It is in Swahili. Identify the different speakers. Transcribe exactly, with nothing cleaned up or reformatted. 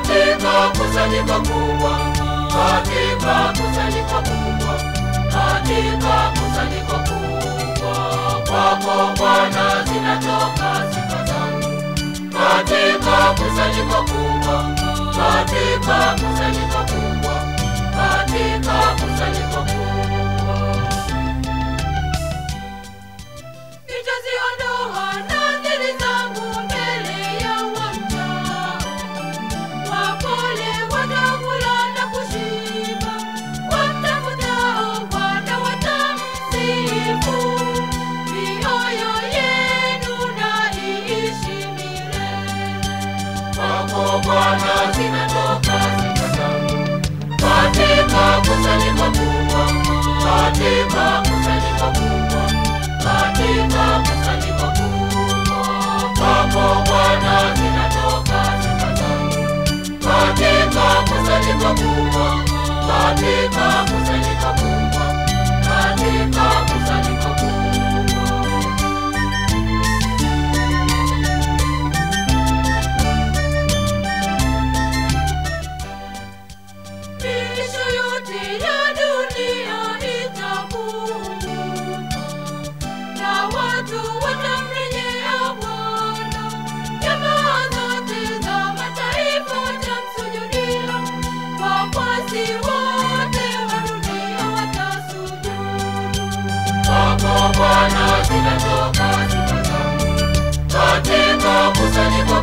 Speaker 1: katika kusanyiko kubwa, katika kusanyiko kubwa, katika kusanyiko kubwa, kwako Bwana zinatoka sifa zangu. Katika kusanyiko kubwa, katika kusanyiko kubwa, katika kusanyiko kubwa, nitaziondoa nadhiri zangu mbele ya waja. Wapole watakula na kushiba, wamtafutao Bwana watamsifu. Mioyo yenu na iishi milele. Kwako Bwana zinatoka sifa zangu. Katika kusanyiko kubwa, katika kusanyiko kubwa, katika kusanyiko kubwa, kwako Bwana zinatoka sifa zangu. Katika kusanyiko kubwa, katika kusanyiko kubwa, katika kusanyiko kubwa, miisho yote ya dunia itapunguka, na watu watamrejea Bwana. Jamaa zote za mataifa watamsujudia, wafuasi wote wa dunia watasujudu. Kwako Bwana zinatoka sifa zangu. Katika kusanyiko